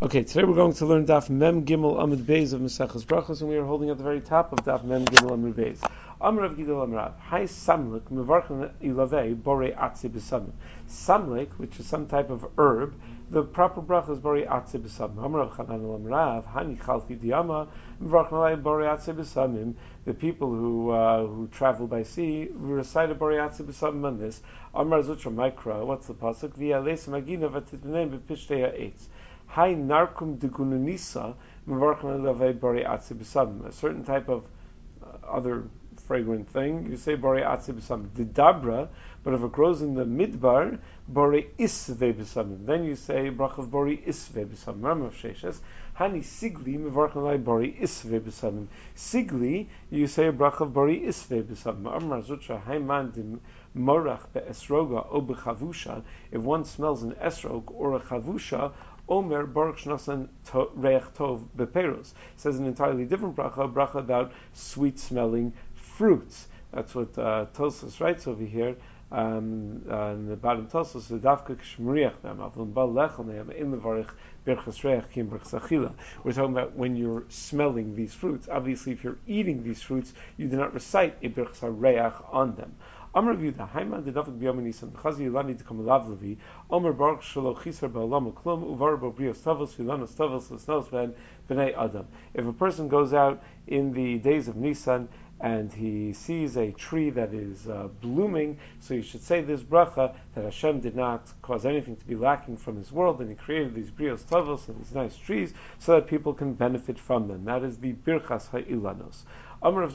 Okay, today we're going to learn Daf Mem Gimel Amud Beis of Maseches Brachos, and we are holding at the very top of Daf Mem Gimel Amud Beis. Amar Rav Gidol Amar Rav, Hai Samlik Mevarchan Ilavei Borei Atzi B'Samim. Samlik, which is some type of herb, the proper bracha is Borei Atzi B'Samim. Amar Rav Chanan Amar Rav, Hani Chalti Diyama Mevarchan Ilavei Borei Atzi B'Samim. The people who travel by sea recite a Borei Atzi B'Samim on this. Amar Zutra Mikra, what's the pasuk? V'yaleis Magina v'titneim b'pishtei ha'etz. Hai narkum de gununisa mevarchan lavei bari atzi b'samim. A certain type of other fragrant thing, you say bari atzi b'samim. The dabra, but if it grows in the midbar, bari isve b'samim. Then you say brachav bari isve b'samim. Ramav Sheshes. Hani sigli mevarchan lavei bari isve b'samim. Sigli, you say brachav bari isve b'samim. Amar zutra hai mandim morach be'esroga o bechavusha. If one smells an esrog or a chavusha, Omer Baruch Shnasan Reich Tov Beperos says an entirely different bracha, a bracha about sweet-smelling fruits. That's what Tosfos writes over here. In the bottom Tosfos, the Dafka Kshmriach them Avon Bal Lechel Nehem in the Varich Birchas Reich Kim Birchas Achila. We're talking about when you're smelling these fruits. Obviously, if you're eating these fruits, you do not recite a Birchas Reich on them. Amar Yehuda, Haiman de Dafik B'Yom Nisan, Chazi Yilani T'Kam Elav Levi, Omer Baruch Shelo Chisar Ba'Olam Klum, Uvar Bo Brios Tavos, Vilanos Tavos, L'Snos B'nei Adam. If a person goes out in the days of Nisan and he sees a tree that is blooming, so you should say this bracha that Hashem did not cause anything to be lacking from His world, and He created these brios tavos and these nice trees so that people can benefit from them. That is the birchas ha'ilanos. How do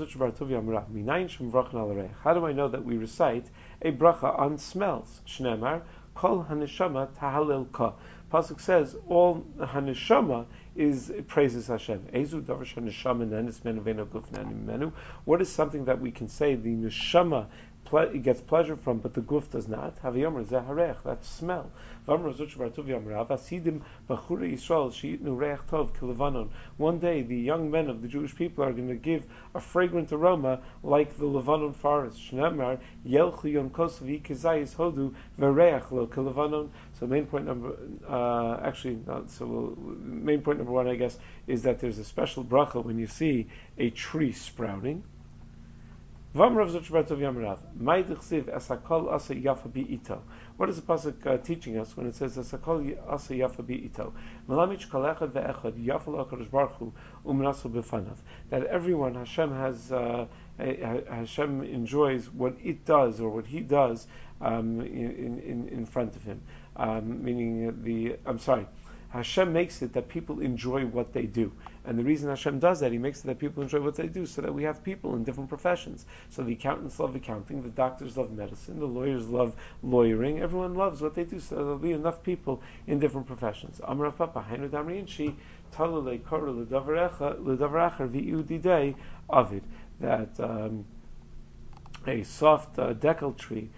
I know that we recite a bracha on smells? Shneimar kol haneshama tahalel ka. Pasuk says all haneshama is praises Hashem. What is something that we can say the neshama gets pleasure from, but the guf does not? That's smell. One day the young men of the Jewish people are going to give a fragrant aroma like the Levanon forest. So main point number main point number one, I guess, is that there's a special bracha when you see a tree sprouting. What is the pasuk teaching us when it says Asakol asa yafa bi'ito? That everyone Hashem enjoys what it does or what he does in front of him. Hashem makes it that people enjoy what they do. And the reason Hashem does that, He makes it that people enjoy what they do, so that we have people in different professions. So the accountants love accounting, the doctors love medicine, the lawyers love lawyering, everyone loves what they do, so there'll be enough people in different professions. Amar Papa, Hainu Damri Inshi, Talale Kora L'Davar Vi'u Didei Avid. That a soft decal tree,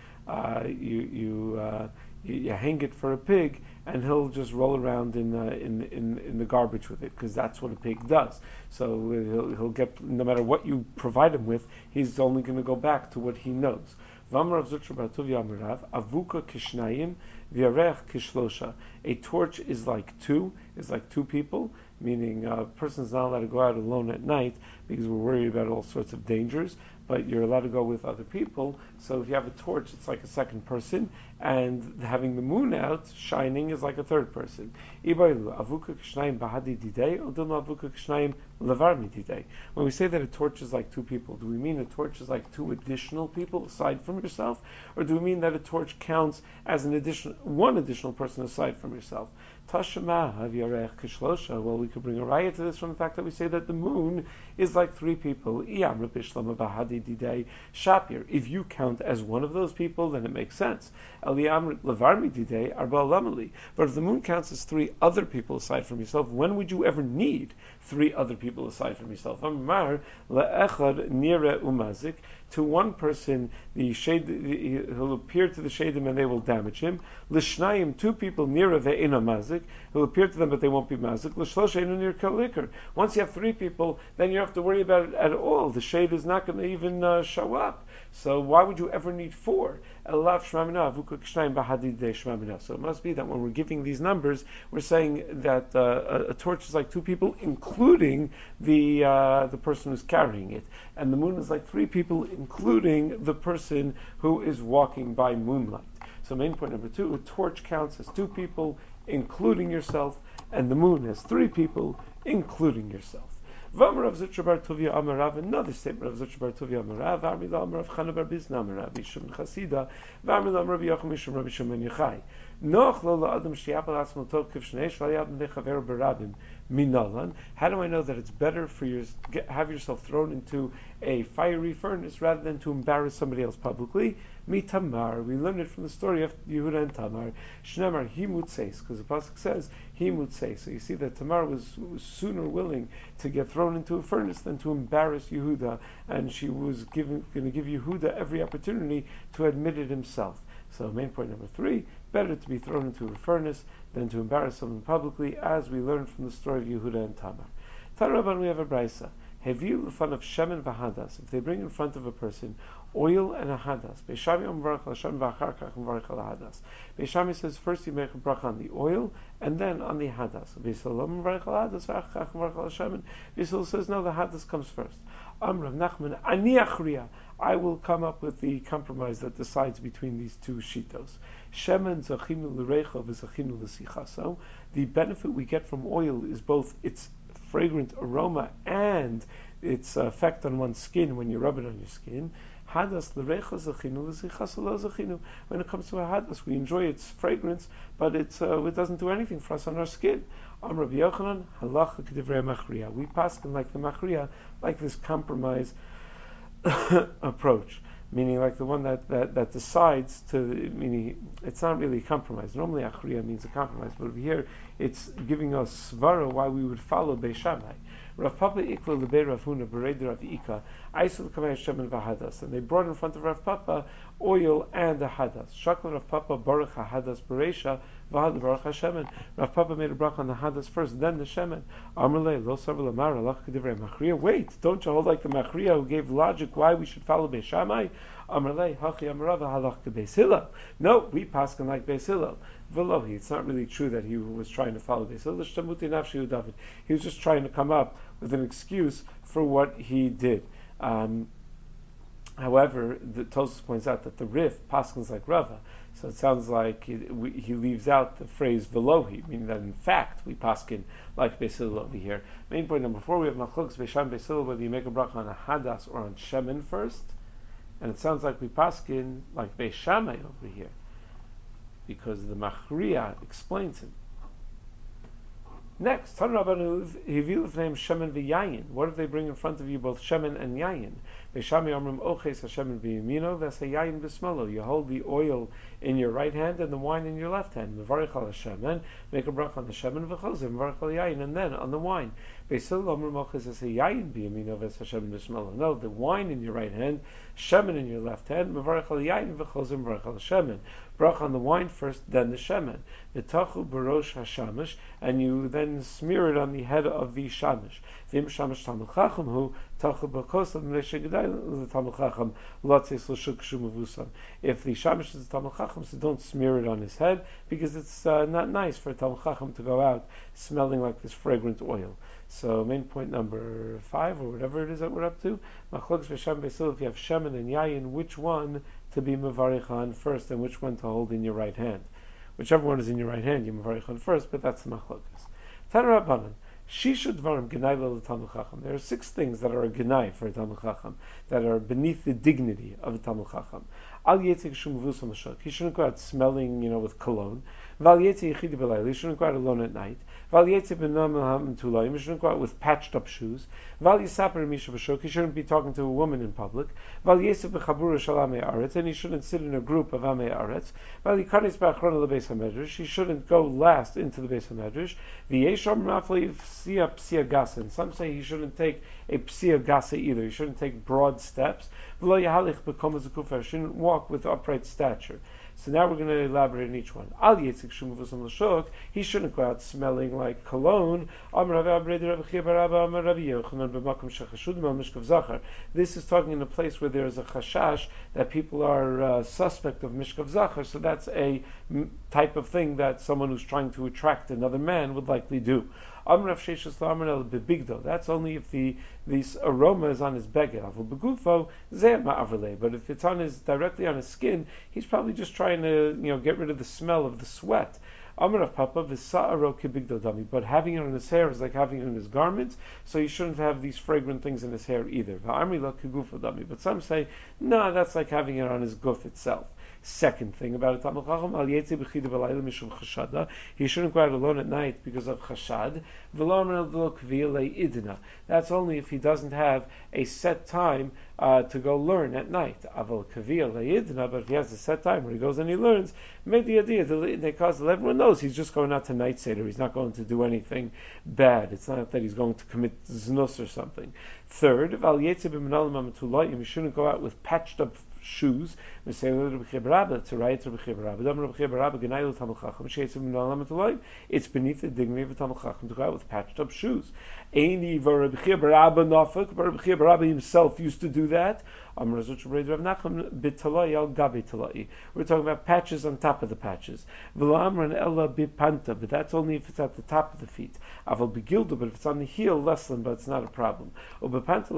you hang it for a pig, and he'll just roll around in the garbage with it, because that's what a pig does. So he'll get, no matter what you provide him with, he's only going to go back to what he knows. Avuka kishnayim v'yarech kishlosha. A torch is like two people, meaning a person's not allowed to go out alone at night because we're worried about all sorts of dangers, but you're allowed to go with other people. So if you have a torch, it's like a second person, and having the moon out shining is like a third person. When we say that a torch is like two people, do we mean a torch is like two additional people aside from yourself, or do we mean that a torch counts as one additional person aside from yourself? Well, we could bring a raya to this from the fact that we say that the moon is like three people. Shapir. If you count as one of those people, then it makes sense. But if the moon counts as three other people aside from yourself, when would you ever need three other people aside from yourself? To one person, he'll appear to the shadim and they will damage him. L'shnayim, two people, nira ve'ena mazik. mazik. He'll appear to them, but they won't be mazik. L'shlosha einu nirkel liquor. Once you have 3 people, then you don't have to worry about it at all. The shade is not going to even show up. So why would you ever need 4? So it must be that when we're giving these numbers, we're saying that a torch is like 2 people, including the person who's carrying it, and the moon is like 3 people, including the person who is walking by moonlight. So main point number 2: a torch counts as 2 people, including yourself, and the moon has 3 people, including yourself. V'amar Rav Zutra bar Tuvia Amar Rav, another statement of Zutra bar Tuvia Amar Rav, V'amar la Amar Rav Chana bar Bizna Amar Rav, Yishum Chasida, V'amar la Amar Rav Yochum Yishum Rav Yishum Ben Yochai. Noach lo la'adam sheyapal atzmo tov kivshnei shvayad nechaver barabim minalan. How do I know that it's better for you to have yourself thrown into a fiery furnace rather than to embarrass somebody else publicly? Mitamar. We learned it from the story of Yehuda and Tamar. Shnemar himutzeis, because the pasuk says himutzeis. So you see that Tamar was sooner willing to get thrown into a furnace than to embarrass Yehuda, and she was going to give Yehuda every opportunity to admit it himself. So main point number 3, better to be thrown into a furnace than to embarrass someone publicly, as we learned from the story of Yehuda and Tamar. Taraban, we have a brisa. Heviu l'fan of shemen v'hadas. If they bring in front of a person oil and a hadas, Beishami omvarach al Hashem v'achar kach omvarach al hadas. Beishami says first you make a bracha on the oil and then on the hadas. Beisol omvarach al hadas v'achar kach omvarach al Hashem. Beisol says no, the hadas comes first. Amrav Nachman ani achriya. I will come up with the compromise that decides between these 2 shitos. Shemen zachinu l'reicha v'zachinu l'sichaso. The benefit we get from oil is both its fragrant aroma and its effect on one's skin when you rub it on your skin. Hadas l'reicha zachinu l'sichaso lo zachinu. When it comes to a hadas, we enjoy its fragrance, but it doesn't do anything for us on our skin. Amar Rabbi Yochanan halacha k'divrei machriya. We paskin like the machriya, like this compromise approach, meaning like the one that decides to, meaning it's not really a compromise. Normally achriya means a compromise, but over here it's giving us svara why we would follow Beis Shammai. Rav Papa ikla lebei Rav Huna bereid Rav Ika aisul kamei shemen v'hadas, and they brought in front of Rav Papa oil and a hadas. Shakla Rav Papa baruch hadas bereisha v'had baruch hashemen. Rav Papa made a bracha on the hadas first, then the shemen. Amrlei lo savar lamar alach k'divrei machriya. Wait, don't you hold like the machriya who gave logic why we should follow Beis Shammai? Amrlei hachi amarav halach k'Beis Hillel. No, we paskin like Beis Hillel. V'lohi, it's not really true that he was trying to follow Beis Hillel. Shtamuti nafshi David. He was just trying to come up with an excuse for what he did. However, the Tosfos points out that the Rif paskins like Rava, so it sounds like he leaves out the phrase velohi, meaning that in fact we paskin like Beis Hillel over here. Main point number 4, we have machlokes Beis Shammai Beis Hillel, whether you make a bracha on a hadas or on shemen first, and it sounds like we paskin like Beis Shammai over here, because the machriya explains it. Next, Tan Rabbanu Hivil name Shemen v'Yayin. What if they bring in front of you both Shemen and Yayin? Beishami Amrim Oches HaShemen v'Yamino v'Yayin v'Smalo. You hold the oil in your right hand and the wine in your left hand. Mevarich al Shemen, make a bracha on the Shemen v'Chozim, Mevarich al Yayin, and then on the wine. Beisil Amrim Oches Yayin v'Yamino v'Yashem v'Smalo. No, the wine in your right hand, Shemen in your left hand, Mevarich al Yayin v'Chozim, Mevarich al Shemen. Bracha on the wine first, then the shemen. V'tachu barosh hashamish, and you then smear it on the head of the shamish. V'im shamish tamil chacham hu tachu b'kos l'mnei gedai l'tamil chacham l'atzeis l'shuk shumavusam. If the shamish is a tamil chacham, so don't smear it on his head, because it's not nice for a tamil chacham to go out smelling like this fragrant oil. So main point number 5, or whatever it is that we're up to, machlokes v'sham beisil, if you have shemen and yayin, which one to be mevarich on first, and which one to hold in your right hand. Whichever one is in your right hand, you mevarich on first, but that's the machlokas. Tana Rabbanan, Shisha Dvarim Genai L'Talmid Chacham. There are 6 things that are a genai for a Talmid Chacham, that are beneath the dignity of a Talmid Chacham. Al Yetzig Shum Vusam Ashok. He shouldn't go out smelling, with cologne. Val Yetzig Yechidi B'Layla. He shouldn't go out alone at night. Val Yetzig B'Nam Ham Tulayim. He shouldn't go out with patched up shoes. Val Yisaper Misha B'Shok. He shouldn't be talking to a woman in public. Val Yetzig B'Chabura Shal Amei Aretz. And he shouldn't sit in a group of Amei Aretz. Val Yikanis B'Achron L'Beis HaMedrash. He shouldn't go last into the Beis HaMedrash. V'Yesham Rafli Psia Psia Gasa. And some say he shouldn't take a Psia Gasa either. He shouldn't take broad steps. V'Lo Yahalich B'Kom Zekufa. He shouldn't walk with upright stature. So now we're going to elaborate on each one. Al Yetzik Shumavusam L'Shuk, he shouldn't go out smelling like cologne. This is talking in a place where there is a chashash that people are suspect of mishkav zachar, so that's a type of thing that someone who's trying to attract another man would likely do. That's only if this aroma is on his beged. But if it's directly on his skin, he's probably just trying to get rid of the smell of the sweat. But having it on his hair is like having it in his garments, so he shouldn't have these fragrant things in his hair either. But some say, no, that's like having it on his guf itself. Second thing about it, he shouldn't go out alone at night because of chashad. That's only if he doesn't have a set time to go learn at night. But if he has a set time where he goes and he learns, because everyone knows he's just going out to night seder. He's not going to do anything bad. It's not that he's going to commit znus or something. Third, he shouldn't go out with patched up shoes. It's beneath the dignity of a Talmud Chacham to go out with patched up shoes. Rabbi Rabbi himself used to do that. We're talking about patches on top of the patches. But that's only if it's at the top of the feet. But if it's on the heel, less than, but it's not a problem. And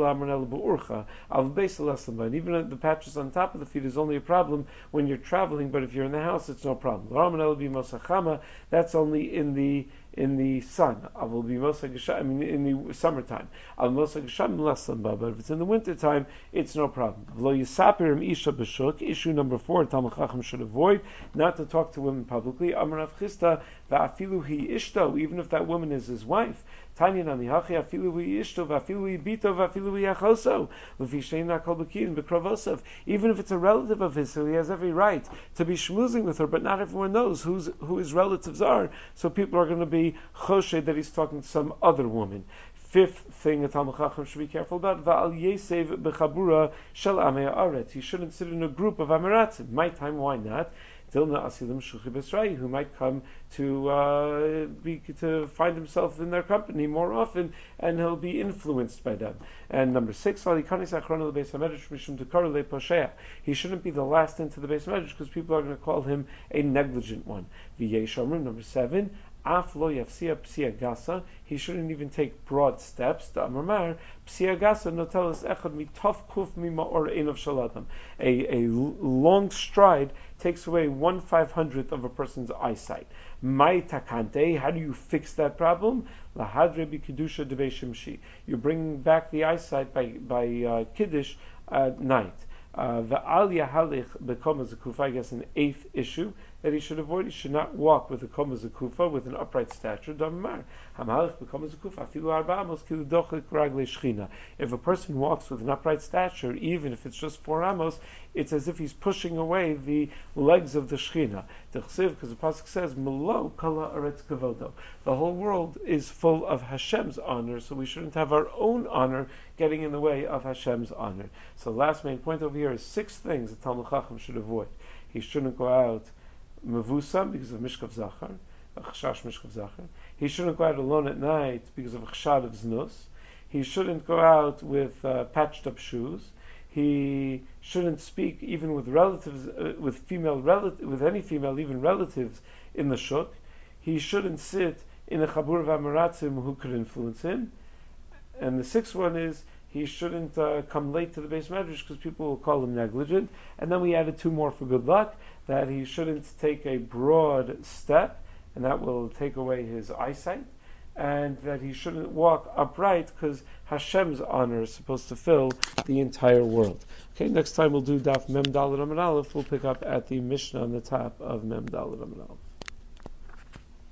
even the patches on top of the feet is only a problem when you're traveling, but if you're in the house, it's no problem. That's only in the sun. In the summertime. But if it's in the wintertime, it's no problem. Issue number 4, Talmud Chacham should avoid not to talk to women publicly. Even if that woman is his wife. Even if it's a relative of his, so he has every right to be schmoozing with her, but not everyone knows who his relatives are, so people are going to be choshed that he's talking to some other woman. Fifth thing a Talmud Chacham should be careful about, Va'al Yesev b'chabura shel amei haaretz. He shouldn't sit in a group of Amaratzim. My time, why not? Who might come to find himself in their company more often, and he'll be influenced by them. And number 6, he shouldn't be the last into the Beis Medrash because people are going to call him a negligent one. Number 7, he shouldn't even take broad steps. A long stride takes away 1/500th of a person's eyesight. Mai takante, how do you fix that problem? You're bringing back the eyesight by kiddush at night. I guess an 8th issue that he should avoid. He should not walk with a koma zakufa, with an upright stature. If a person walks with an upright stature, even if it's just 4 amos, it's as if he's pushing away the legs of the Shechina. Because the pasuk says, "Melo kala aretz kavodo." The whole world is full of Hashem's honor, so we shouldn't have our own honor getting in the way of Hashem's honor. So the last main point over here is 6 things that Talmud Chacham should avoid. He shouldn't go out mevusam because of mishkav zachar, a chashash mishkav zachar. He shouldn't go out alone at night because of a chashad of znus. He shouldn't go out with patched up shoes. He shouldn't speak even with relatives, with any female, even relatives in the shuk. He shouldn't sit in a chabur of amaratzim who could influence him. And the 6th one is he shouldn't come late to the Beis Medrash because people will call him negligent. And then we added 2 more for good luck, that he shouldn't take a broad step, and that will take away his eyesight, and that he shouldn't walk upright because Hashem's honor is supposed to fill the entire world. Okay, next time we'll do Daf Mem Daled Amud Aleph. We'll pick up at the Mishnah on the top of Mem Daled Amud Aleph.